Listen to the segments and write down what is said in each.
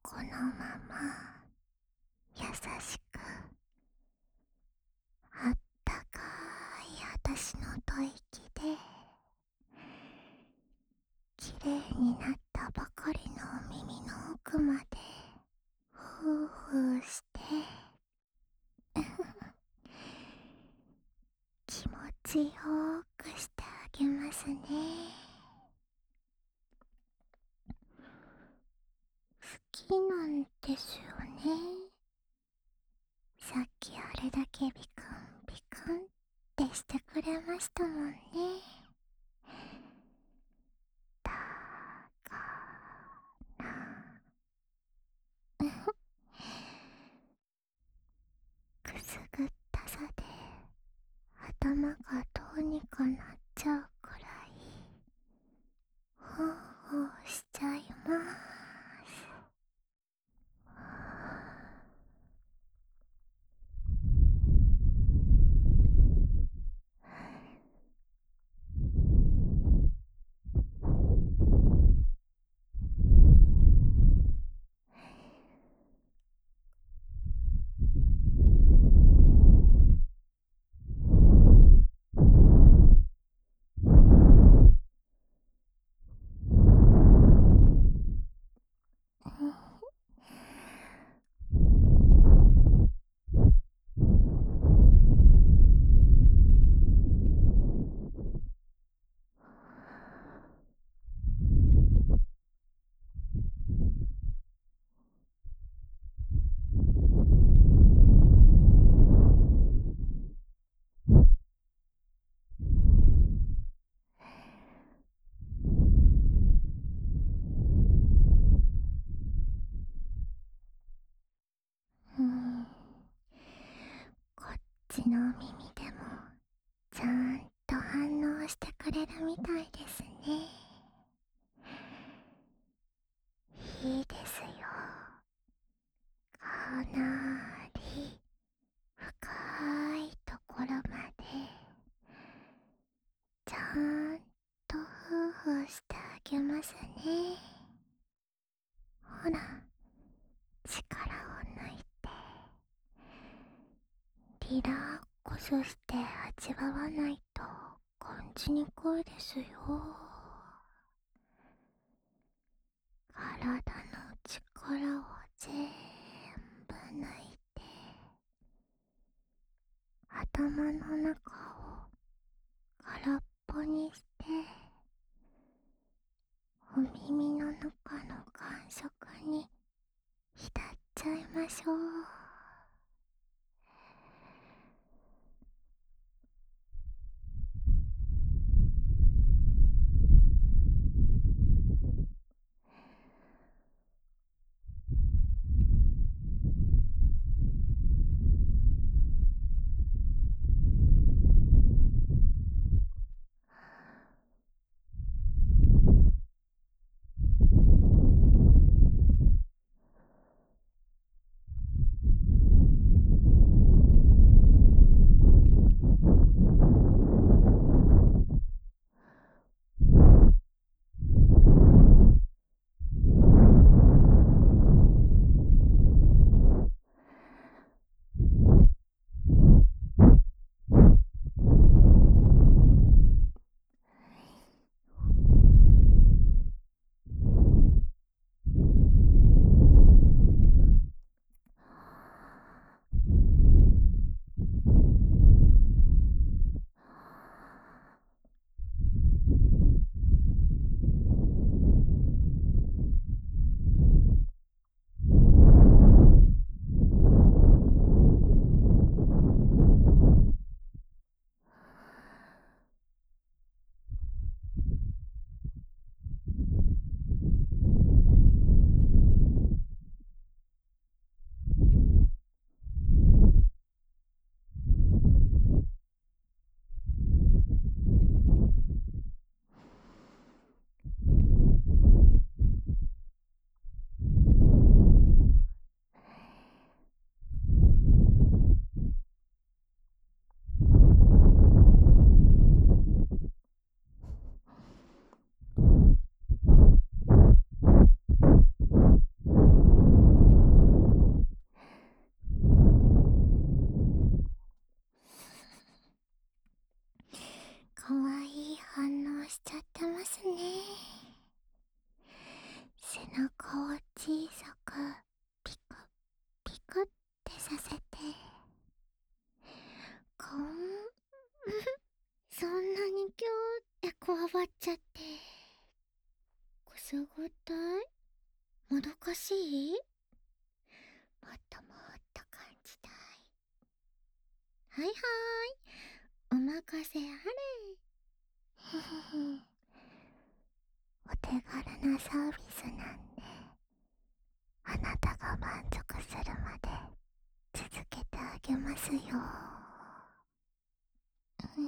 このまま優しくあったかい私の吐息できれいになったばかりの耳の奥までふうふうして気持ちよくしてあげますね。好きなんですよね。さっきあれだけビクンビクンってしてくれましたもんね。だからくすぐったさで頭がどうにかなっちゃうくらいほうほうしちゃいます。こっちの耳でもちゃんと反応してくれるみたいですね。いいですよ。かなり深いところまでちゃんとフーフーしてあげますね。ほら、力を抜いてリラックスして味わわないと感じにくいですよ。体の力を全部抜いて頭の中を空っぽにしてお耳の中の感触に浸っちゃいましょう。 小さくピクピクってさせて、そんなにキューってこわばっちゃって、くすぐったい？もどかしい？もっともっと感じたい。はいはい、お任せあれ。ふふふ、お手軽なサービスなんで、あなたが満足するまで続けてあげますよ。うん。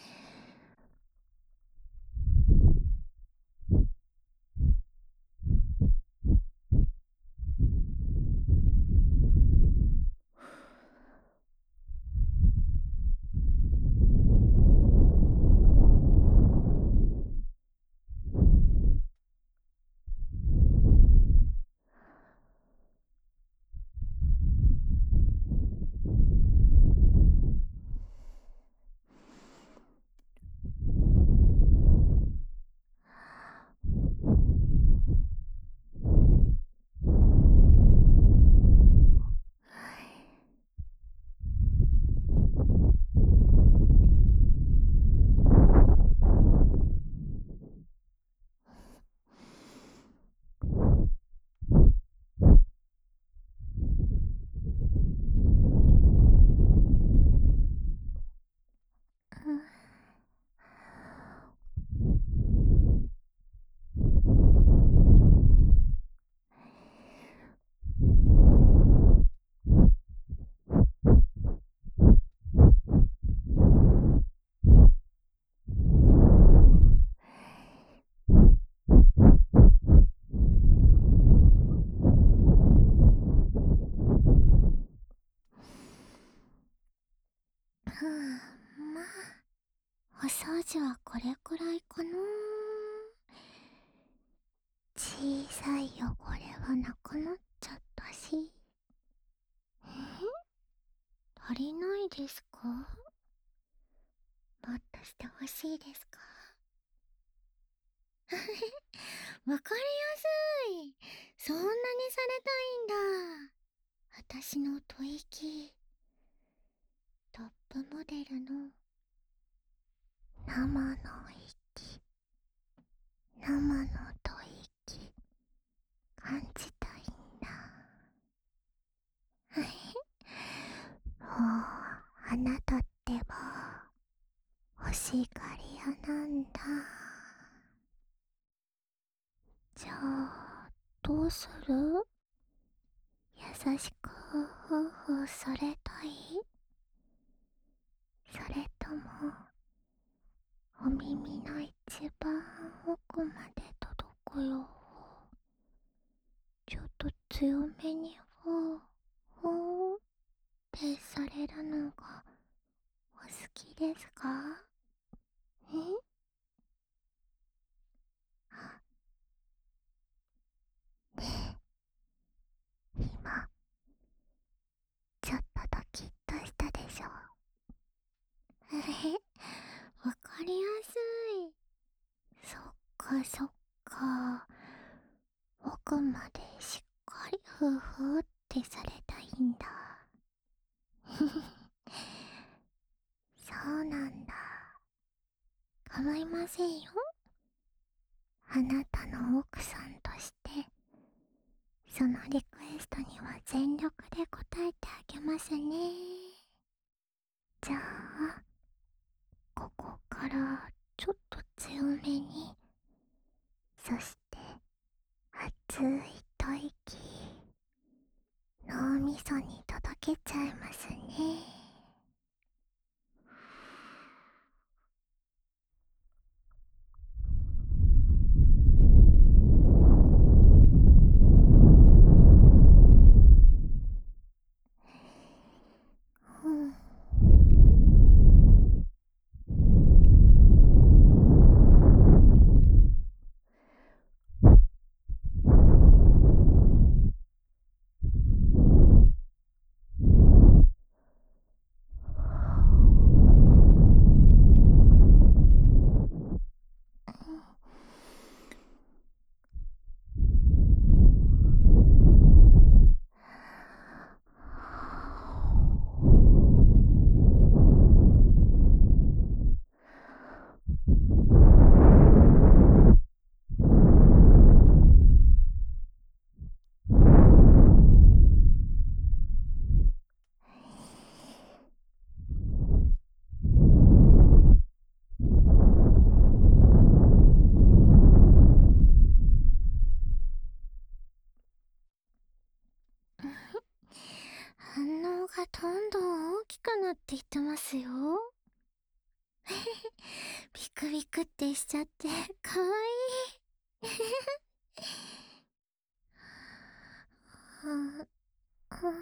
まあ、お掃除はこれくらいかな。小さい汚れはなくなっちゃったし。足りないですか？もっとしてほしいですか？わかりやすい。そんなにされたいんだ。私の吐息、トップモデルの生の息、生の吐息、感じたいんだ。もう、あなたってば、欲しがり屋なんだ。じゃあ、どうする？優しくフーフーされたい？それとも、お耳の一番奥まで届くよ。ちょっと強めにフーフーってされるのがお好きですか？え？あ、ねえ、今、ちょっとドキッとしたでしょ？わかりやすい。そっかそっか。奥までしっかりフーフーってされたいんだ。そうなんだ。構いませんよ。あなたの奥さんとして、そのリクエストには全力で応えてあげますね。じゃあ、ここからちょっと強めに、そして熱い吐息、脳みそに届けちゃいますね。うん。 なって言ってますよ。ビクビクってしちゃってかわいい。はあは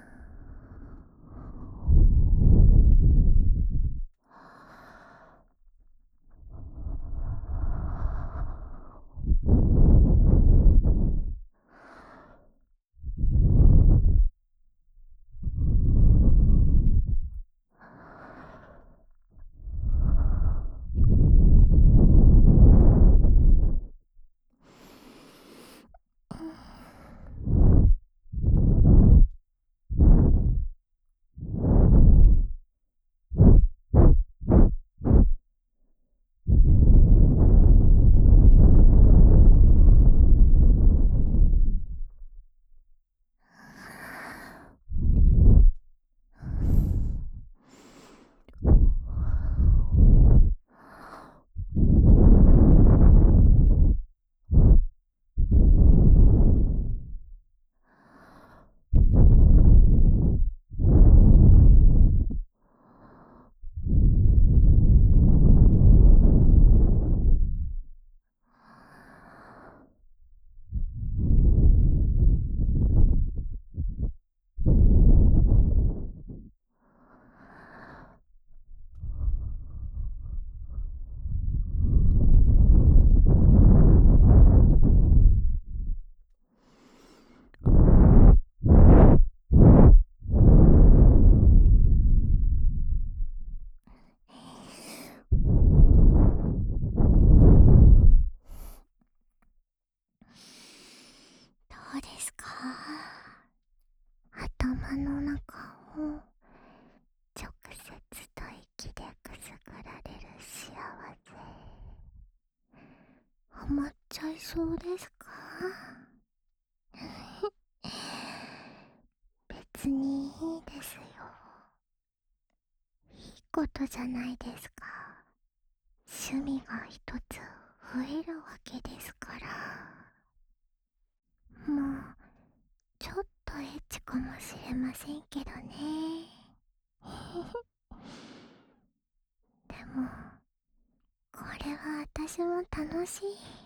どうですか？頭の中を直接と息でくすぐられる幸せ、ハマっちゃいそうですか？別にいいですよ。いいことじゃないですか。趣味が一つ増えるわけですから。もうちょっとエッチかもしれませんけどね。でもこれは私も楽しい。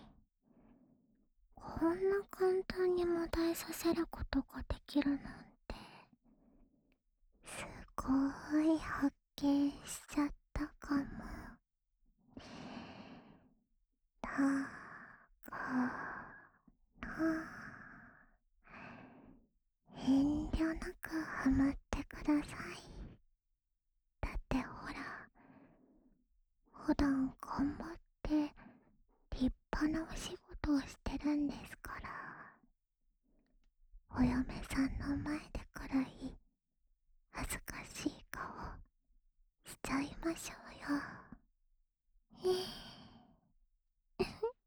こんな簡単にもだえさせることができるなんて、すごい発見しちゃったかも。だから遠慮なくハマってください。だってほら、普段頑張って立派なお仕事をしてるんですから、お嫁さんの前でくらい恥ずかしい顔しちゃいましょうよ。ねえ。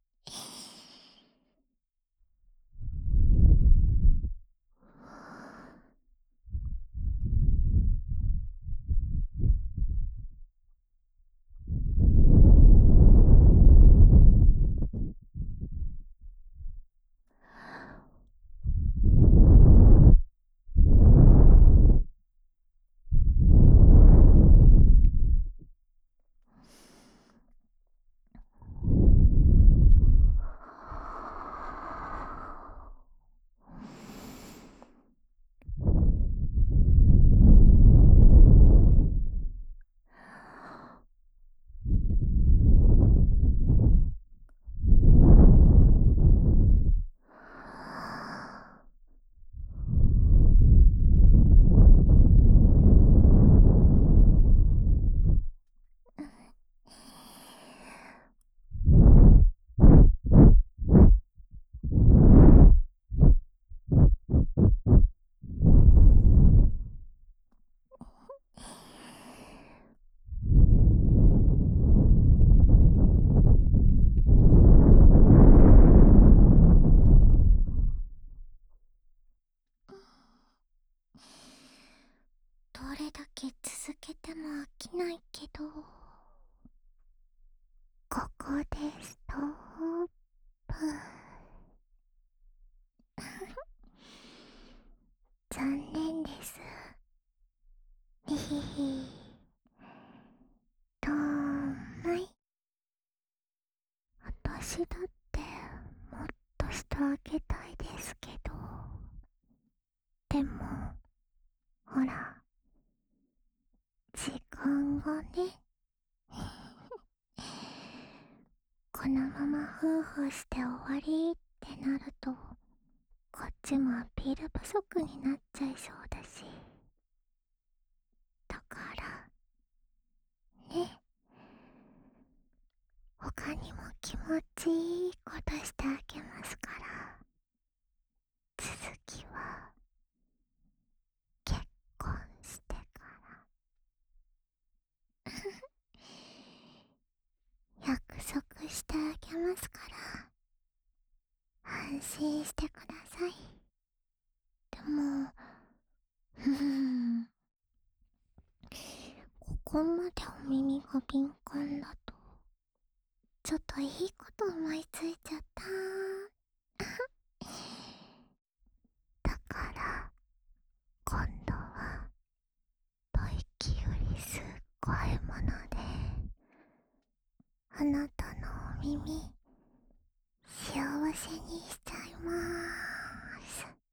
どれだけ続けても飽きないけど、ここでストップ。残念です。ひひひ。 私だってもっとしてあげたいですけど、でもほら、時間がね。このまま夫婦して終わりってなると、こっちもアピール不足になっちゃいそうだし。だからね、他にも気持ちいいことしてあげますから。続きは結婚してから。約束してあげますから、安心してください。でも、ここまでお耳が敏感だと、ちょっといいこと思いついちゃった。だから、今度は、吐息よりすっごいもので、あなたのお耳、幸せにしちゃいまーす。